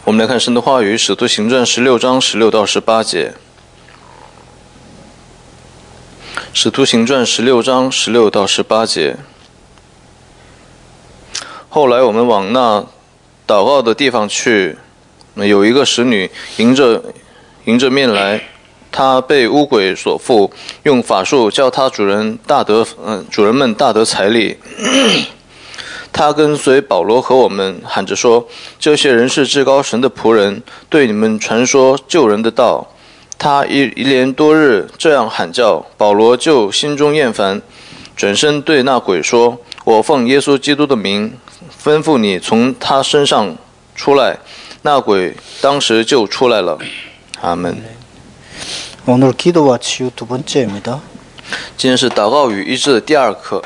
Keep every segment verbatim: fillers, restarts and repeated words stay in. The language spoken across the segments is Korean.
我们来看神的话语，使徒行传十六章十六到十八节。使徒行传十六章十六到十八节。后来我们往那祷告的地方去，有一个使女迎着迎着面来，她被污鬼所附，用法术叫她主人大得嗯、呃、主人们大得财力。他跟随保罗和我们喊着说，这些人是至高神的仆人，对你们传说救人的道。他一一连多日这样喊叫，保罗就心中厌烦，转身对那鬼说，我奉耶稣基督的名吩咐你从他身上出来。那鬼当时就出来了。阿门。 오늘 기도와 치유 두 번째입니다. 今天是祷告与医治的第二课。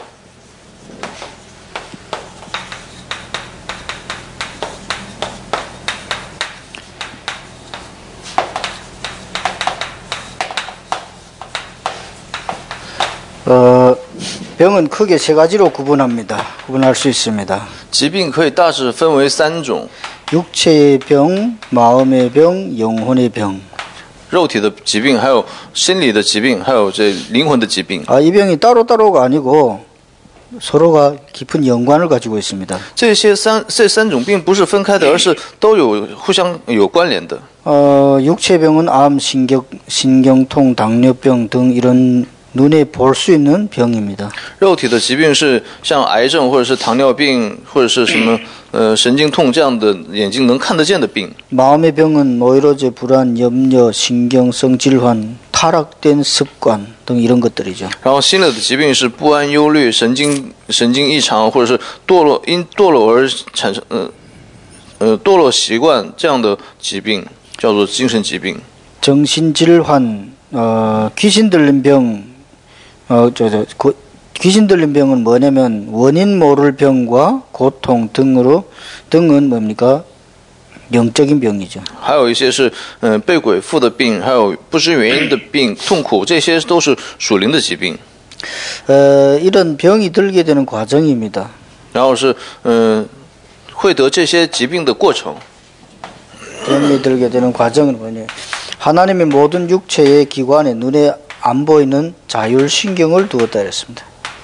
어, 병은 크게 세 가지로 구분합니다. 구분할 수 있습니다. 疾病可以大致分为三种： 육체의 병, 마음의 병, 영혼의 병. 肉体的疾病，还有心理的疾病，还有这灵魂的疾病。 아, 이 병이 따로따로가 아니고 서로가 깊은 연관을 가지고 있습니다. 这些三这三种病不是分开的，而是都有互相有关联的。 어, 육체병은 암, 신경, 신경통, 당뇨병 등 이런 눈에 볼 수 있는 병입니다. 肉体的疾病是像癌症或者是糖尿病或者是什么呃神经痛这样的眼睛能看得见的病。 마음의 병은 노이로제, 불안, 염려, 신경성 질환, 타락된 습관 등 이런 것들이죠. 然后心理的疾病是不安、忧虑、神经神经异常或者是堕落因堕落而产生呃呃堕落习惯这样的疾病，叫做精神疾病。 정신질환, 어, 귀신 들린 병. 어, 저, 저, 그, 귀신 들린 병은 뭐냐면 원인 모를 병과 고통 등으로 등은 뭡니까? 영적인 병이죠. 还有一些是嗯、呃、被鬼附的病，还有不知原因的病、痛苦，这些都是属灵的疾病。 어, 이런 병이 들게 되는 과정입니다. 然后是嗯、呃、会得这些疾病的过程。 병이 들게 되는 과정은 뭐냐? 하나님의 모든 육체의 기관에 눈에 안 보이는 자율신경을 두었다 했습니다.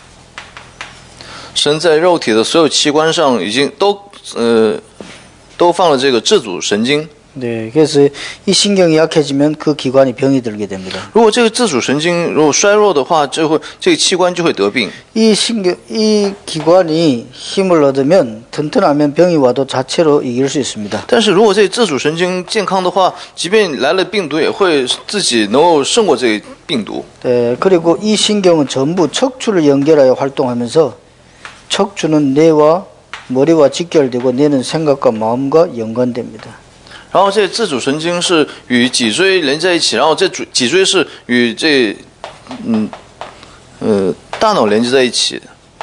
神在肉体的所有器官上已经都呃都放了这个自主神经。 네, 그래서 이 신경이 약해지면 그 기관이 병이 들게 됩니다. 如果这个自主神经如果衰弱的话，就会这个器官就会得病。 이 신경, 이 기관이 힘을 얻으면 튼튼하면 병이 와도 자체로 이길 수 있습니다. 但是如果这自主神经健康的话，即便来了病毒，也会自己能够胜过这个病毒。 네, 그리고 이 신경은 전부 척추를 연결하여 활동하면서 척추는 뇌와 머리와 직결되고 뇌는 생각과 마음과 연관됩니다. 然后这自主神经是与脊椎连在一起，然后这脊椎是与这嗯呃大脑连接在一起。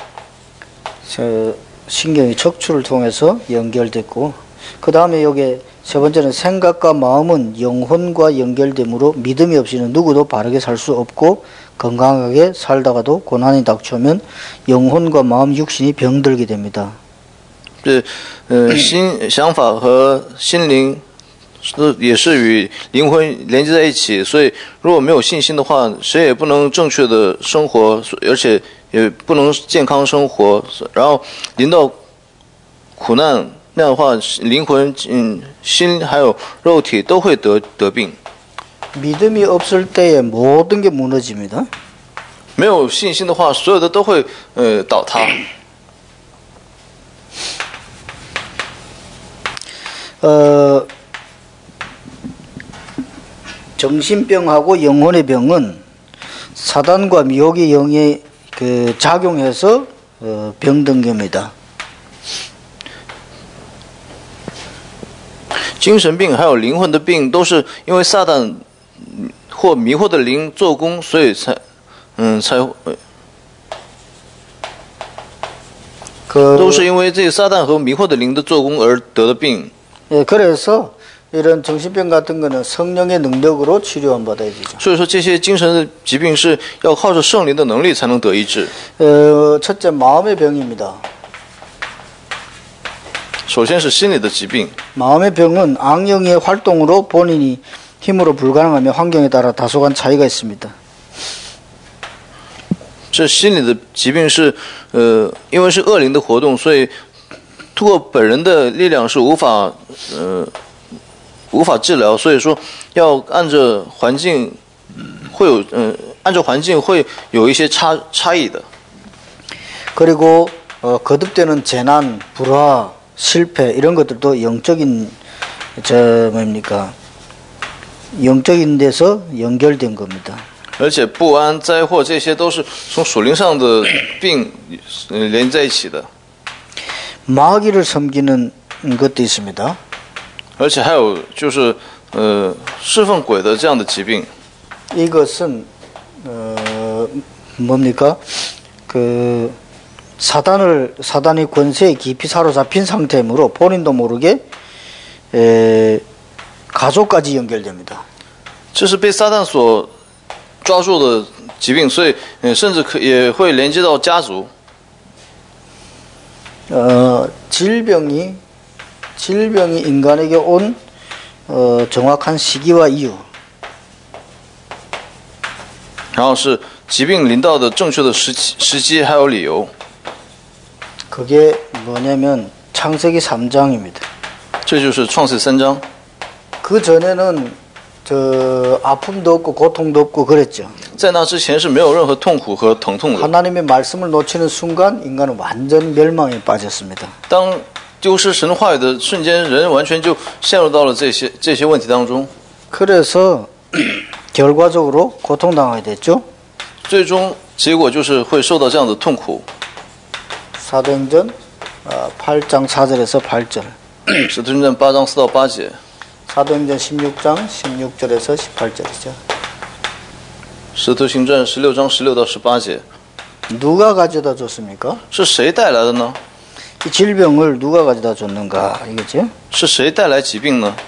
저 신경이 척추를 통해서 연결됐고 그 다음에 여기 세 번째는 생각과 마음은 영혼과 연결되므로 믿음이 없이는 누구도 바르게 살 수 없고 건강하게 살다가도 고난이 닥쳐오면 영혼과 마음, 육신이 병들게 됩니다. 这呃心想法和心灵。 是也是与灵魂连接在一起，所以如果没有信心的话，谁也不能正确的生活，而且也不能健康生活。然后临到苦难那样的话，灵魂、嗯、心还有肉体都会得得病。 믿음이 없을 때에 모든 게 무너집니다. 没有信心的话，所有的都会呃倒塌。 어. 정신병하고 영혼의 병은 사단과 미혹의 영에 그 작용해서 어, 병든 겁니다. 精神病还有灵魂的病，都是因为撒旦或迷惑的灵做工，所以才嗯才都是因为这撒旦和迷惑的灵的做工而得的病。 예, 그래서 이런 정신병 같은 거는 성령의 능력으로 치료한 받아야 되죠. 所以说这些精神的疾病是要靠着圣灵的能力才能得医治。 어, 첫째 마음의 병입니다. 首先是心理的疾病。 마음의 병은 악령의 활동으로 본인이 힘으로 불가능하며 환경에 따라 다소간 차이가 있습니다. 这心理的疾病是，呃，因为是恶灵的活动，所以通过本人的力量是无法，呃，无法治疗。所以说，要按着环境，会有，嗯、呃，按照环境会有一些差差异的。 그리고 어, 거듭되는 재난, 불화, 실패 이런 것들도 영적인 저 뭡니까? 영적인 데서 연결된 겁니다. 而且不安、灾祸这些都是从属灵上的病呃连在一起的。 마귀를 섬기는 것도 있습니다. 而且还有就是呃侍奉鬼的这样的疾病。 이것은 어, 뭡니까? 그 사단을 사단의 권세에 깊이 사로잡힌 상태이므로 본인도 모르게 에, 가족까지 연결됩니다. 这是被撒旦所抓住的疾病，所以呃甚至可也会连接到家族。 어, 질병이 질병이 인간에게 온 어, 정확한 시기와 이유. 然后是疾病临到的正确的时期、时机还有理由。 그게 뭐냐면 창세기 삼 장입니다. 这就是创世三章。 그 전에는 저 아픔도 없고 고통도 없고 그랬죠. 在那之前是没有任何痛苦和疼痛的。 하나님의 말씀을 놓치는 순간 인간은 완전 멸망에 빠졌습니다. 当丢失神话语的瞬间，人完全就陷入到了这些这些问题当中。 그래서 결과적으로 고통당하게 됐죠. 最终结果就是会受到这样的痛苦。 사도행전 팔 장 사 절에서 팔 절. 使徒行传八章四到八节。 사도행전 십육 장 십육 절에서 십팔 절이죠. 使徒行传十六章十六到十八节。 누가 가져다 줬습니까? 是谁带来的呢？ 이 질병을 누가 가져다 줬는가 이거죠. 是谁带来疾病呢？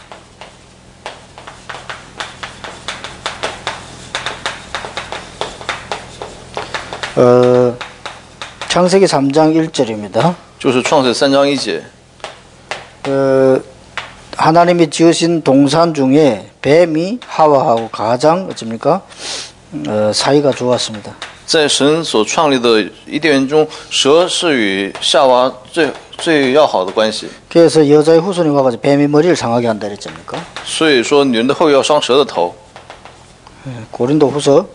어, 창세기 삼 장 일 절입니다. 就是创世三章一节。 어, 하나님이 지으신 동산 중에 뱀이 하와하고 가장 어찌입니까? 어, 사이가 좋았습니다. 在神所创立的伊甸园中，蛇是与夏娃最最要好的关系。 그래서 여자의 후손이 와가지고 뱀이 머리를 상하게 한다 그랬습니까? 所以说，女人的后裔要伤蛇的头。 고린도후서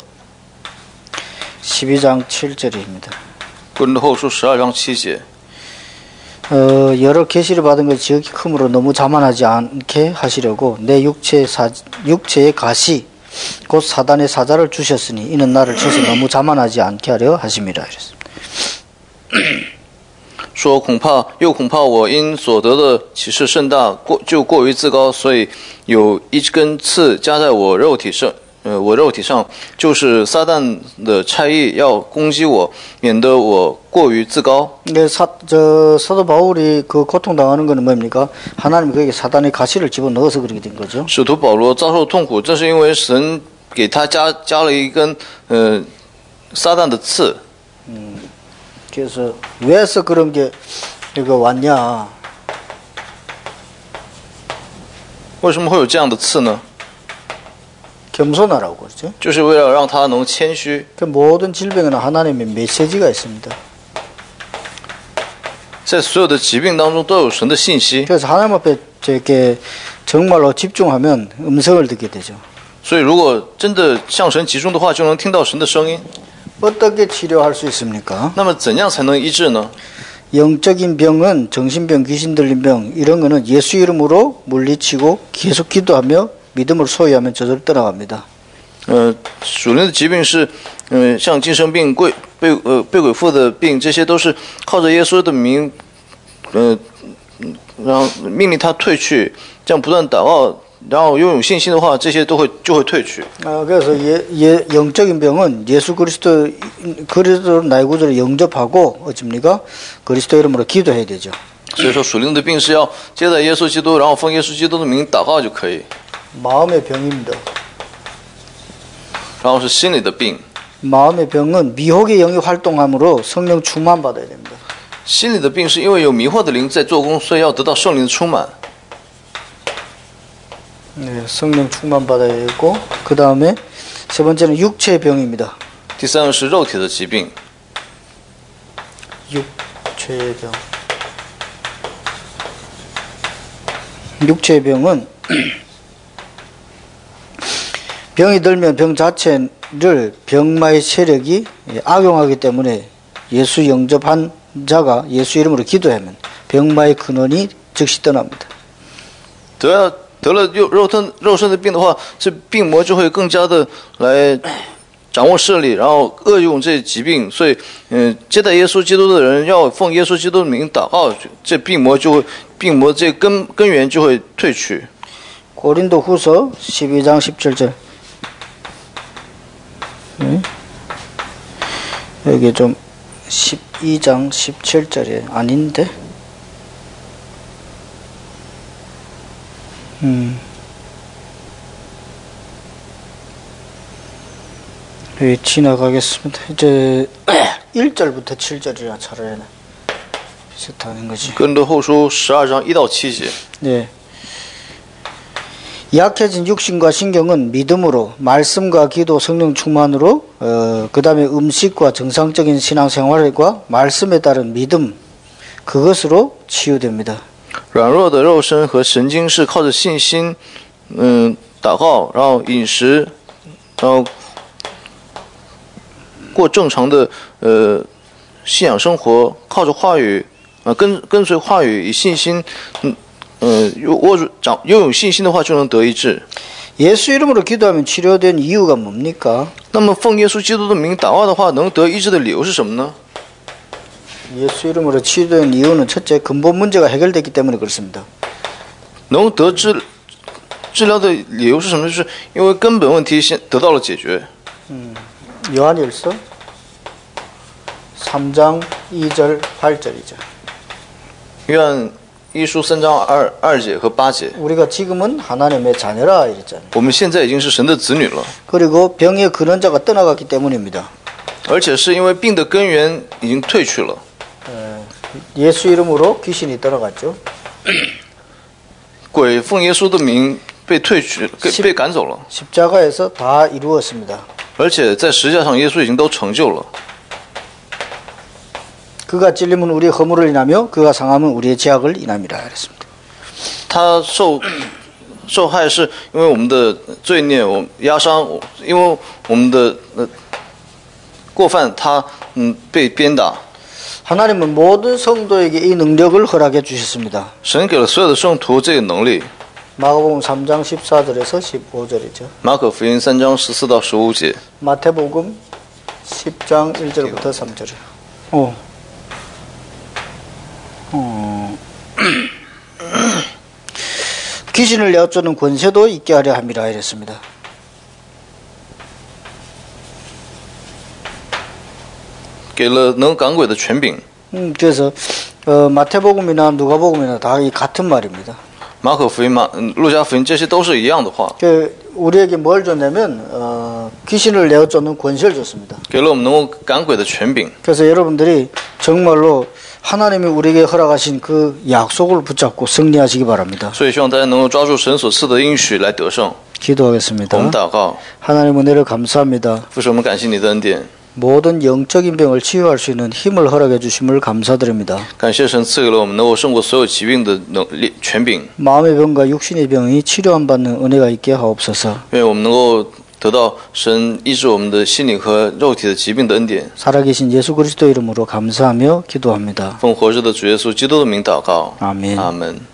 십이 장 칠 절입니다. 哥林多后书十二章七节。 어, 여러 계시를 받은 것 지극히 크므로 너무 자만하지 않게 하시려고 내 육체의, 사, 육체의 가시 곧 사단의 사자를 주셨으니 이는 나를 쳐서 너무 자만하지 않게 하려 하심이라 이랬습니다. 说恐怕又恐怕我因所得的启示甚大，过就过于自高，所以有一根刺加在我肉体上，呃，我肉体上就是撒旦的差役要攻击我，免得我过于自高。 근데 사, 저, 사도 바울이 그 고통당하는 거는 뭡니까? 하나님이 그에게 사단의 가시를 집어넣어서 그렇게 된 거죠. 使徒保罗遭受痛苦，正是因为神给他加加了一根呃撒旦的刺。 음, 그래서 왜서 그런 게 이거 왔냐? 为什么会有这样的刺呢？ 겸손하라고 그러죠. 就是为了让他能谦虚。 그 모든 질병에는 하나님의 메시지가 있습니다. 在所有的疾病当中都有神的信息， 그래서 하나님 앞에 이렇게 정말로 집중하면 음성을 듣게 되죠. 所以如果真的向神集中的话，就能听到神的声音。 어떻게 치료할 수 있습니까? 那么怎样才能医治呢？ 영적인 병은 정신병, 귀신 들린 병 이런 거는 예수 이름으로 물리치고 계속 기도하며 믿음을 소유하면 저절로 떠나갑니다. 呃，属灵的疾病是，嗯、呃，像精神病、鬼被呃被鬼附的病，这些都是靠着耶稣的名，呃，然后命令他退去，这样不断祷告，然后拥有信心的话，这些都会就会退去。 아, 그래서 예, 예, 영적인 병은 예수 그리스도 그리스도 나의 구주를 영접하고 어찌입니까? 그리스도 이름으로 기도해야 되죠. 所以说，属灵的病是要接待耶稣基督，然后奉耶稣基督的名祷告就可以。 마음의 병입니다. 然后是心理的病， 마음의 병은 미혹의 영이 활동함으로 성령 충만 받아야 됩니다. 心里的病是因为有迷惑的灵在做工，所以要得到圣灵的充满。 네, 성령 충만 받아야 되고 그 다음에 세 번째는 육체의 병입니다. 第三个是肉体的疾病， 육체의 병. 육체의 병은 병이 들면 병 자체를 병마의 세력이 악용하기 때문에 예수 영접한 자가 예수 이름으로 기도하면 병마의 근원이 즉시 떠납니다. 得得了肉肉身肉身的病的话，这病魔就会更加的来掌握势力，然后恶用这疾病。所以，嗯，接待耶稣基督的人要奉耶稣基督的名祷告，这病魔就会病魔这根根源就会退去。 고린도후서 십이 장 십칠 절. 네? 여기 좀 십이 장 십칠 절이 아닌데. 음. 여기 지나가겠습니다. 이제 일 절부터 칠 절이라 차라리 비슷하는 거지. 哥林多后书十二章一到七节。 네. 약해진 육신과 신경은 믿음으로 말씀과 기도 성령 충만으로 어, 그 다음에 음식과 정상적인 신앙생활과 말씀에 따른 믿음 그것으로 치유됩니다. 软弱的肉身和神经是靠着信心，嗯，祷告，然后饮食，然后过正常的呃信仰生活，靠着话语，啊、呃，跟跟随话语，以信心，嗯。 呃，握住长拥有信心的话，就能得医治。 예수 이름으로 기도하면 치료된 이유가 뭡니까? 那么奉耶稣基督的名祷告的话，能得医治的理由是什么呢？ 예수 이름으로 치료된 이유는 첫째 근본 문제가 해결됐기 때문에 그렇습니다. 能得治治疗的理由是什么？就是因为根本问题先得到了解决。 음, 요한일서 삼 장 이 절 팔 절이죠. 愿一书三章二二节和八节。 우리가 지금은 하나님의 자녀라 이랬잖아요. 我们现在已经是神的子女了， 그리고 병의 근원자가 떠나갔기 때문입니다. 而且是因为病的根源已经退去了。 예수 이름으로 귀신이 떠나갔죠. 鬼奉耶稣的名被退去，被赶走了。 십자가에서 다 이루었습니다. 而且在十字架上，耶稣已经都成就了。 그가 찔림은 우리의 허물을 인하며 그가 상함은 우리의 죄악을 인함이라 그랬습니다. 他受受害是因为我们的罪孽，我压伤，因为我们的呃过犯，他嗯被鞭打。 하나님은 모든 성도에게 이 능력을 허락해 주셨습니다. 神给了所有的圣徒这个能力。 마가복음 삼 장 십사 절에서 십오 절이죠. 马可福音三章十四到十五节。 마태복음 십 장 일 절부터 삼 절. 어. 어. 귀신을 내어쫓는 권세도 있게 하려 함이라 이랬습니다. 给了能赶鬼的权柄。 음, 그래서 어, 마태복음이나 누가복음이나 다 이 같은 말입니다. 马可福音、马路加福音这些都是一样的话， 그 우리에게 뭘 줬냐면 어, 귀신을 내어쫓는 권세를 줬습니다. 给了我们能够赶鬼的权柄。 그래서 여러분들이 정말로 하나님이 우리에게 허락하신 그 약속을 붙잡고 승리하시기 바랍니다. 所以希望大家能够抓住神所赐的应许来得胜。 기도하겠습니다. 我们祷告， 하나님 은혜를 감사합니다. 父神，我们感谢你的恩典， 모든 영적인 병을 치유할 수 있는 힘을 허락해 주심을 감사드립니다. 感谢神赐给了我们能够胜过所有疾病的能力权柄。 마음의 병과 육신의 병이 치료함 받는 은혜가 있게 하옵소서. 愿我们能够得到神医治我们的心灵和肉体的疾病的恩典。 살아계신 예수 그리스도 이름으로 감사하며 기도합니다. 奉活着的主耶稣基督的名祷告， 아멘. 阿门。